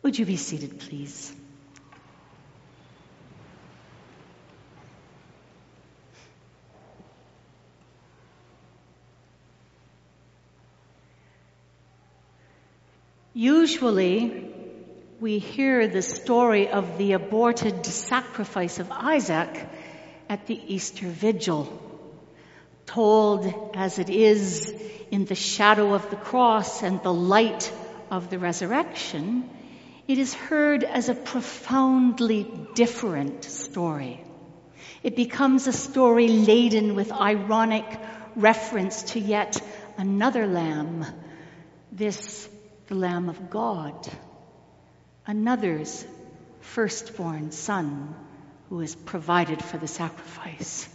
Would you be seated, please? Usually, we hear the story of the aborted sacrifice of Isaac at the Easter Vigil, told as it is in the shadow of the cross and the light of the resurrection. It is heard as a profoundly different story. It becomes a story laden with ironic reference to yet another lamb, this the Lamb of God, another's firstborn son who is provided for the sacrifice.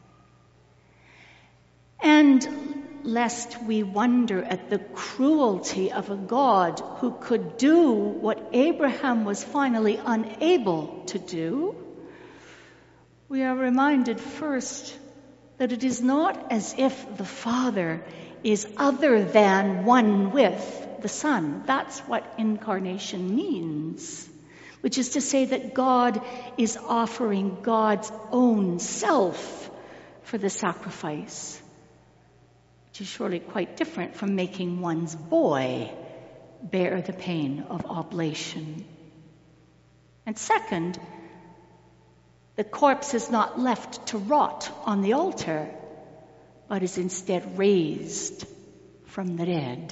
And lest we wonder at the cruelty of a God who could do what Abraham was finally unable to do, we are reminded first that it is not as if the Father is other than one with the Son. That's what incarnation means, which is to say that God is offering God's own self for the sacrifice, which is surely quite different from making one's boy bear the pain of oblation. And second, the corpse is not left to rot on the altar, but is instead raised from the dead.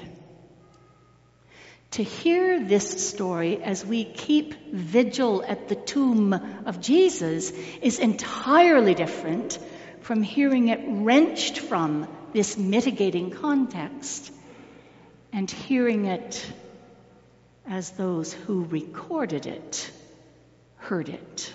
To hear this story as we keep vigil at the tomb of Jesus is entirely different from hearing it wrenched from this mitigating context and hearing it as those who recorded it heard it,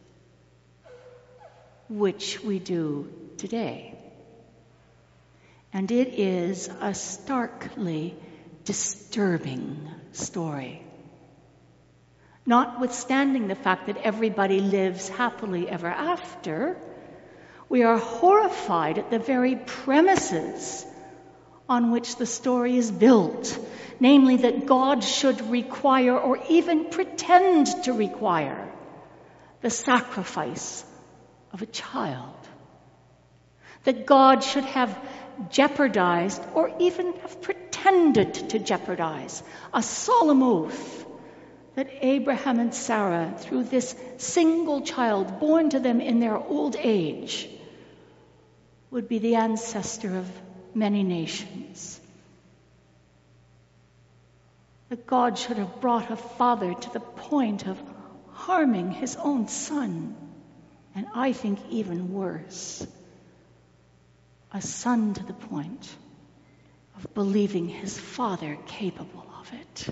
which we do today. And it is a starkly disturbing story. Notwithstanding the fact that everybody lives happily ever after, we are horrified at the very premises on which the story is built, namely that God should require or even pretend to require the sacrifice of a child. That God should have jeopardized or even have pretended to jeopardize a solemn oath that Abraham and Sarah, through this single child born to them in their old age, would be the ancestor of many nations. That God should have brought a father to the point of harming his own son, and I think even worse, a son to the point of believing his father capable of it.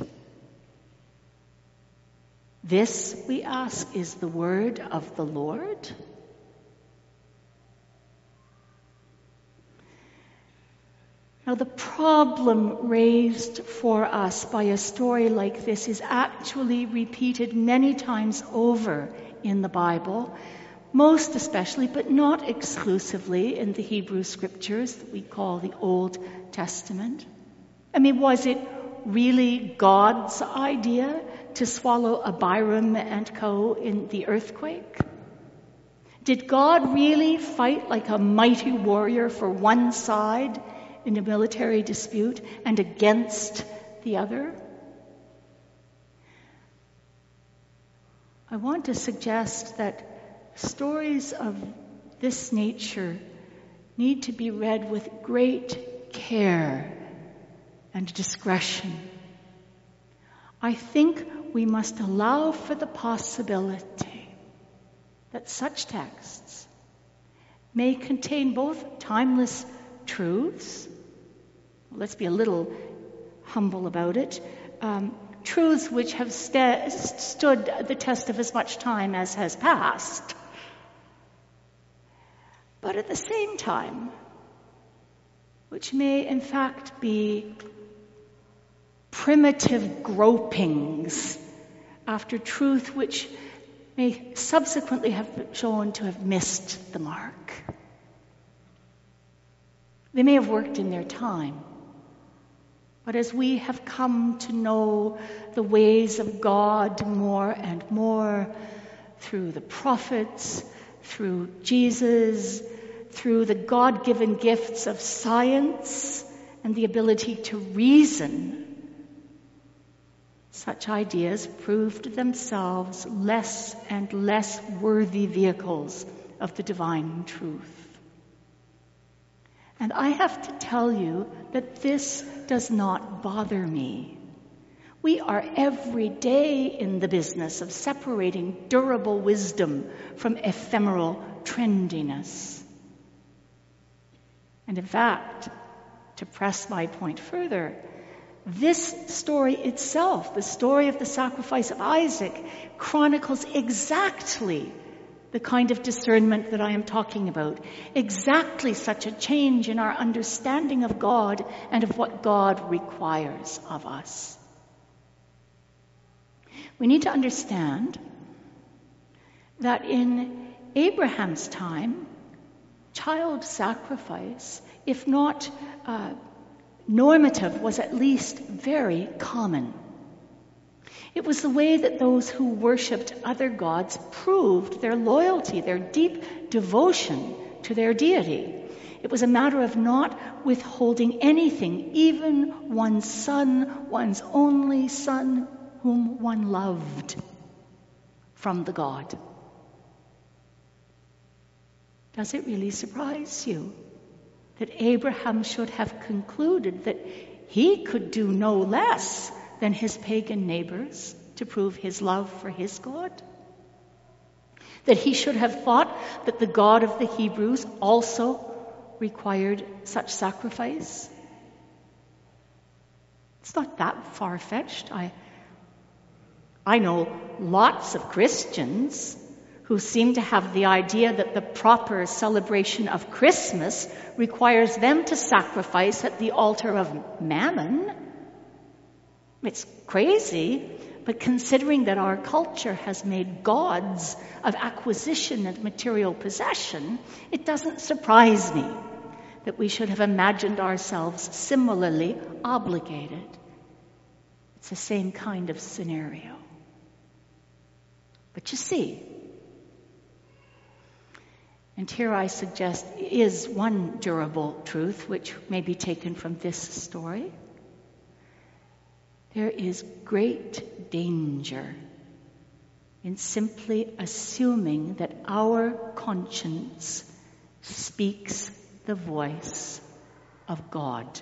This, we ask, is the word of the Lord. Now, the problem raised for us by a story like this is actually repeated many times over in the Bible, most especially, but not exclusively, in the Hebrew Scriptures that we call the Old Testament. I mean, was it really God's idea to swallow Abiram and co. in the earthquake? Did God really fight like a mighty warrior for one side in a military dispute and against the other? I want to suggest that stories of this nature need to be read with great care and discretion. I think we must allow for the possibility that such texts may contain both timeless truths, let's be a little humble about it, truths which have stood the test of as much time as has passed, but at the same time, which may in fact be primitive gropings after truth which may subsequently have been shown to have missed the mark. They may have worked in their time, But as we have come to know the ways of God more and more through the prophets, through Jesus, through the God-given gifts of science and the ability to reason, such ideas proved themselves less and less worthy vehicles of the divine truth. And I have to tell you that this does not bother me. We are every day in the business of separating durable wisdom from ephemeral trendiness. And in fact, to press my point further, this story itself, the story of the sacrifice of Isaac, chronicles exactly the kind of discernment that I am talking about, exactly such a change in our understanding of God and of what God requires of us. We need to understand that in Abraham's time, child sacrifice, if not normative, was at least very common. It was the way that those who worshipped other gods proved their loyalty, their deep devotion to their deity. It was a matter of not withholding anything, even one's son, one's only son, whom one loved, from the god. Does it really surprise you that Abraham should have concluded that he could do no less than his pagan neighbors to prove his love for his God? That he should have thought that the God of the Hebrews also required such sacrifice? It's not that far-fetched. I know lots of Christians who seem to have the idea that the proper celebration of Christmas requires them to sacrifice at the altar of Mammon. It's crazy, but considering that our culture has made gods of acquisition and material possession, it doesn't surprise me that we should have imagined ourselves similarly obligated. It's the same kind of scenario. But you see, and here I suggest is one durable truth which may be taken from this story. There is great danger in simply assuming that our conscience speaks the voice of God.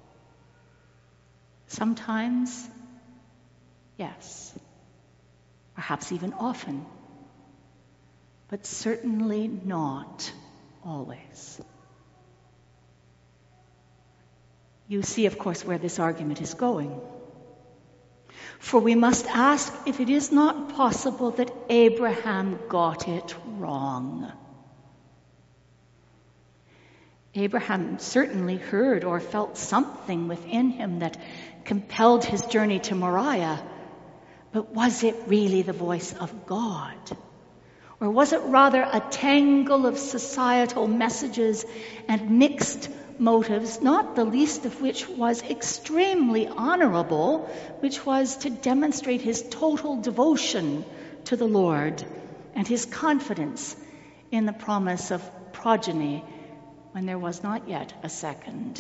Sometimes, yes, perhaps even often, but certainly not always. You see, of course, where this argument is going. For we must ask if it is not possible that Abraham got it wrong. Abraham certainly heard or felt something within him that compelled his journey to Moriah. But was it really the voice of God? Or was it rather a tangle of societal messages and mixed motives, not the least of which was extremely honorable, which was to demonstrate his total devotion to the Lord and his confidence in the promise of progeny when there was not yet a second?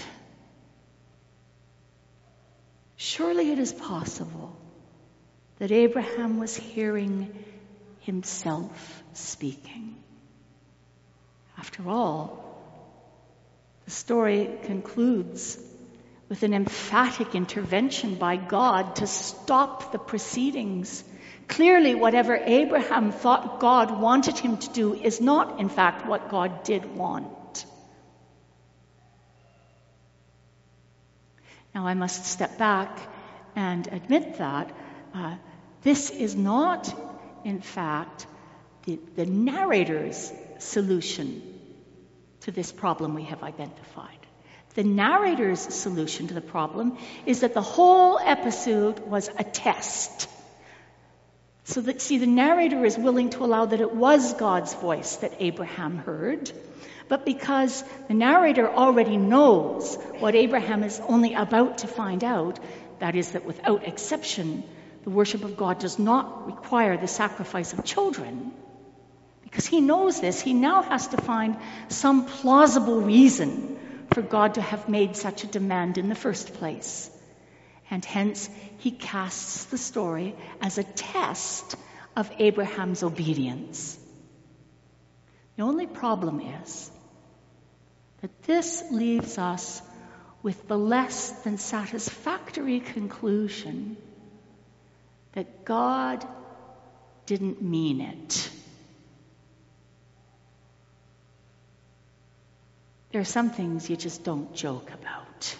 Surely it is possible that Abraham was hearing himself speaking. After all, the story concludes with an emphatic intervention by God to stop the proceedings. Clearly, whatever Abraham thought God wanted him to do is not, in fact, what God did want. Now, I must step back and admit that this is not, in fact, the narrator's solution to this problem we have identified. The narrator's solution to the problem is that the whole episode was a test So that, see, the narrator is willing to allow that it was God's voice that Abraham heard, but because the narrator already knows what Abraham is only about to find out, that is that without exception, the worship of God does not require the sacrifice of children. Because he knows this, he now has to find some plausible reason for God to have made such a demand in the first place. And hence, he casts the story as a test of Abraham's obedience. The only problem is that this leaves us with the less than satisfactory conclusion that God didn't mean it. There are some things you just don't joke about.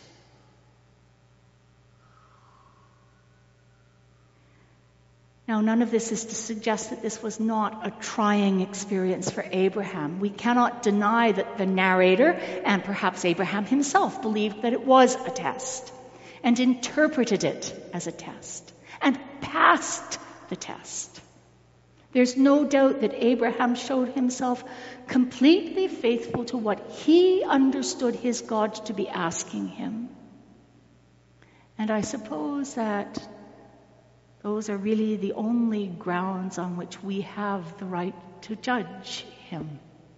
Now, none of this is to suggest that this was not a trying experience for Abraham. We cannot deny that the narrator, and perhaps Abraham himself, believed that it was a test, and interpreted it as a test, and passed the test. There's no doubt that Abraham showed himself completely faithful to what he understood his God to be asking him. And I suppose that those are really the only grounds on which we have the right to judge him.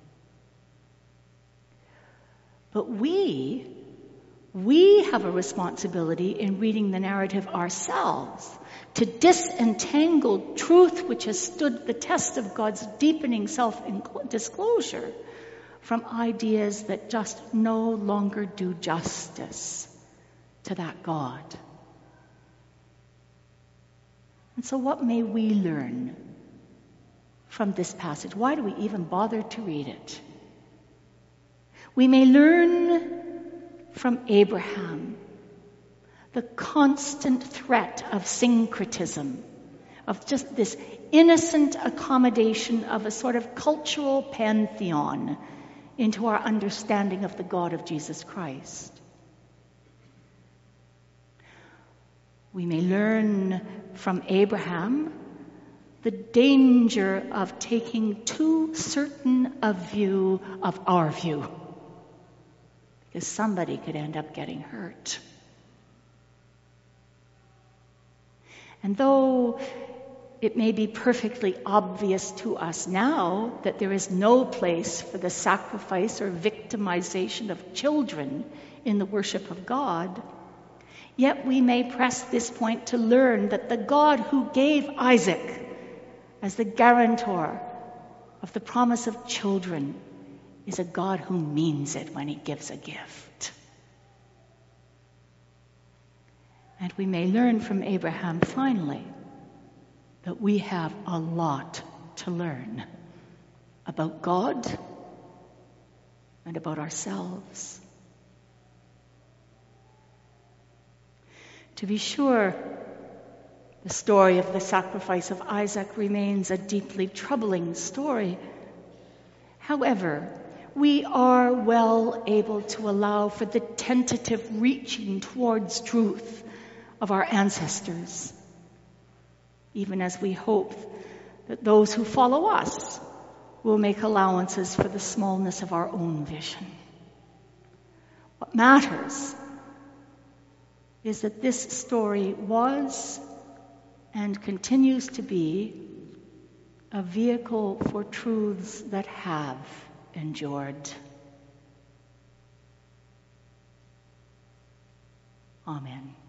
But we have a responsibility in reading the narrative ourselves to disentangle truth which has stood the test of God's deepening self-disclosure from ideas that just no longer do justice to that God. And so what may we learn from this passage? Why do we even bother to read it? We may learn from Abraham the constant threat of syncretism, of just this innocent accommodation of a sort of cultural pantheon into our understanding of the God of Jesus Christ. We may learn from Abraham the danger of taking too certain a view of our view, because somebody could end up getting hurt. And though it may be perfectly obvious to us now that there is no place for the sacrifice or victimization of children in the worship of God, yet we may press this point to learn that the God who gave Isaac as the guarantor of the promise of children is a God who means it when he gives a gift. And we may learn from Abraham, finally, that we have a lot to learn about God and about ourselves. To be sure, the story of the sacrifice of Isaac remains a deeply troubling story. However, we are well able to allow for the tentative reaching towards truth of our ancestors, even as we hope that those who follow us will make allowances for the smallness of our own vision. What matters is that this story was and continues to be a vehicle for truths that have endured. Amen.